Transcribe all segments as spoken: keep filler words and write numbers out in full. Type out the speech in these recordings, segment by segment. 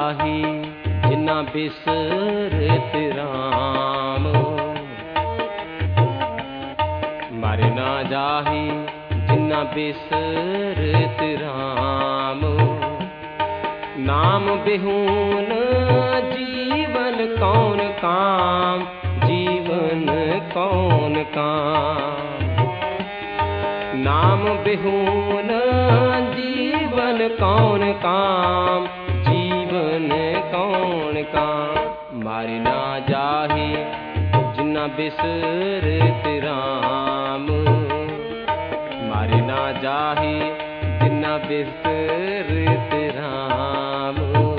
जाही जिन्ना बिसरत राम। मर ना जाही जिन्ना बिसरत राम। नाम बिहून जीवन कौन काम, जीवन कौन काम। नाम बिहून जीवन कौन काम, जीवन कौन काम। मर ना जाही जिन्ना बिसरत राम। मर ना जाही जिन्ना बिसरत राम।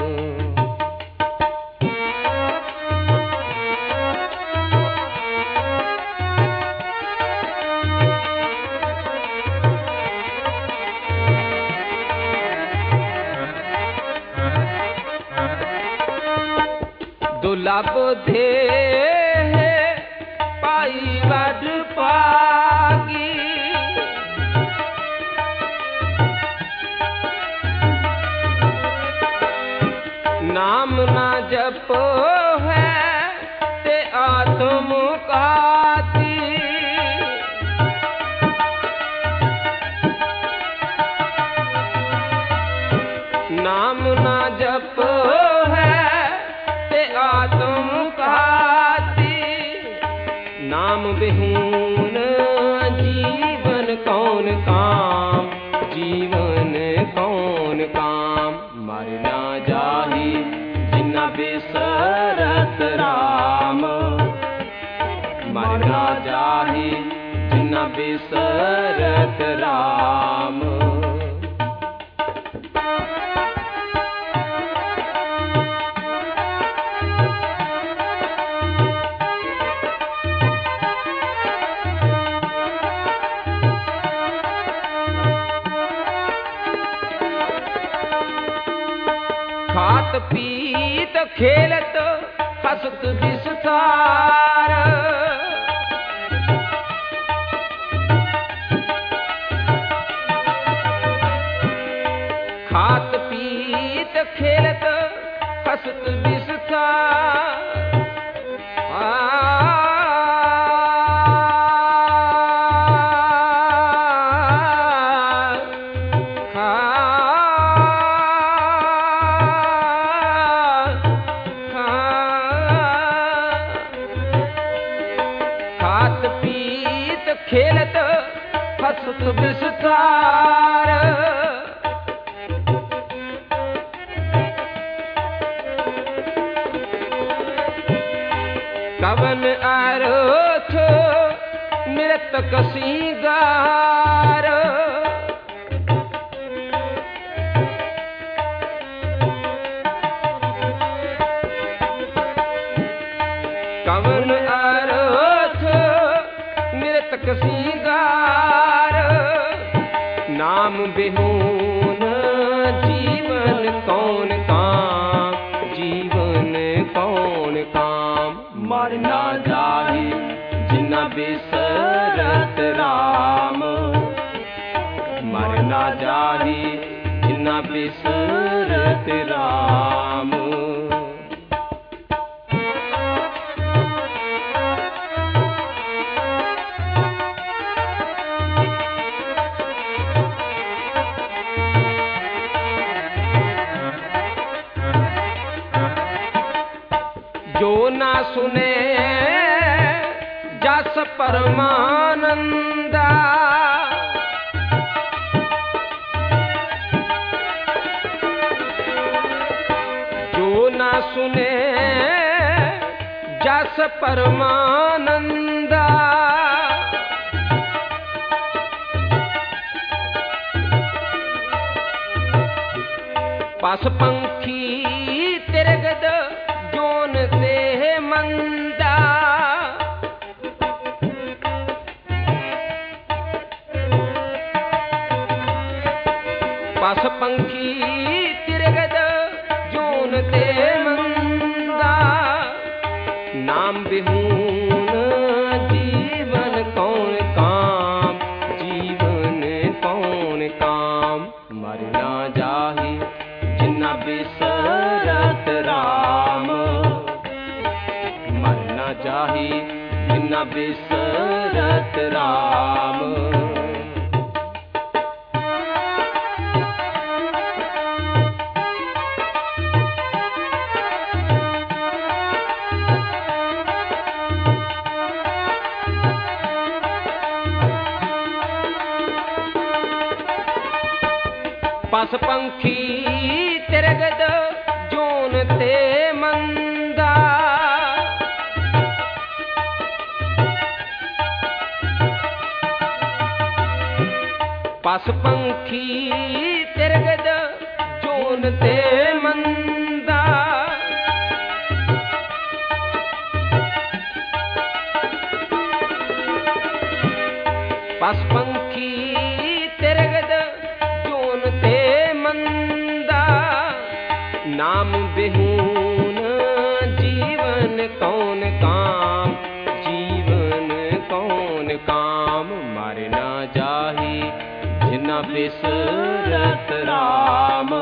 दुर्लभ दे पाई वड पागी। नाम ना जपो है ते आत्म काती। नाम ना जपो है ते आत्म काती। नाम बिहून जीवन कौन काम, जीवन कौन काम। मर ना जाही जिन्ना बिसरत राम। मर ना जाही जिन्ना बिसरत राम। खात पीत खेलत हसत विस्तार। खात पीत खेलत हसत विस्तार। खात पीत खेलत हसत विस्तार। कवन अर्थ मृतक सिंगार। कवन अर्थ मृतक सिंगार। नाम बिहून जीवन कौन काम, जीवन कौन काम। मर ना जाही जिन्ना बिसरत राम। मर ना जाही जिन्ना बिसरत राम। जो ना सुने जस परमानंदा। जो ना सुने जस परमानंदा। पस पंखी तिरगद जोन ते मंदा। पस पंखी तिरगद जोन ते मंदा। नाम बिहून जीवन कौन काम, जीवन कौन काम। मर ना जाही जिन्ना बिसरत जाही जिन्ना बिसरत राम। पस पंखी तिरगद जोन ते मंदा, पस पंखी तिरगद जोन ते मंदा, पस पंखी तिरगद ते मंदा, नाम बिहून जीवन कौन काम, जीवन कौन काम। मर ना जाही जिन्ना बिसरत राम,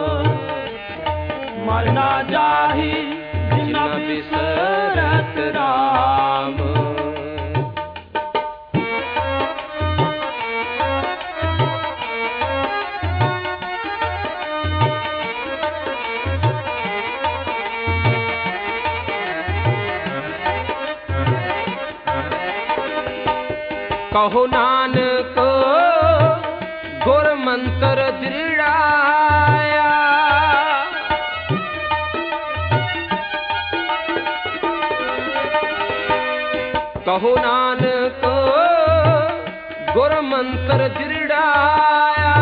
मर ना जाही जिन्ना बिसरत राम। कहो नानक गुर मंत्र दृढ़ाया, कहो नानक गुर मंत्र दृढ़ाया,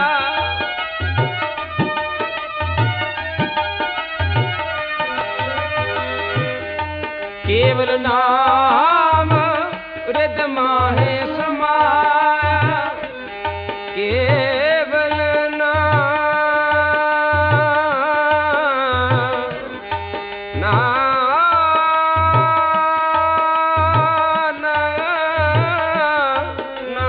केवल नाम हृदय माहे समाया, केवल नाम ना ना ना,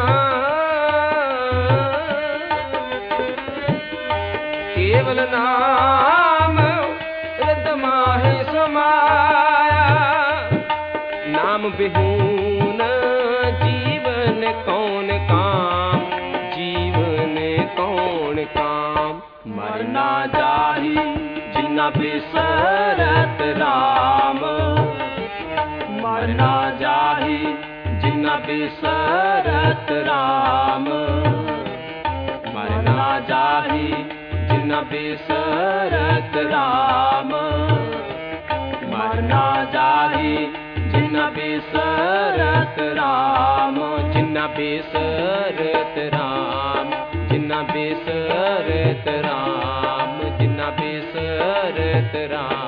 केवल नाम हृदय माहे समाया। नाम बिहून जीवन कौन काम, जीवन कौन काम। मर ना जाही जिन्ना बिसरत राम, मर ना जाही जिन्ना बिसरत राम, मर ना जाही जिन्ना बिसरत राम, मर ना जाही जिन्ना बिसरत राम, जिन्ना बिसरत राम, जिन्ना बिसरत राम, जिन्ना बिसरत राम।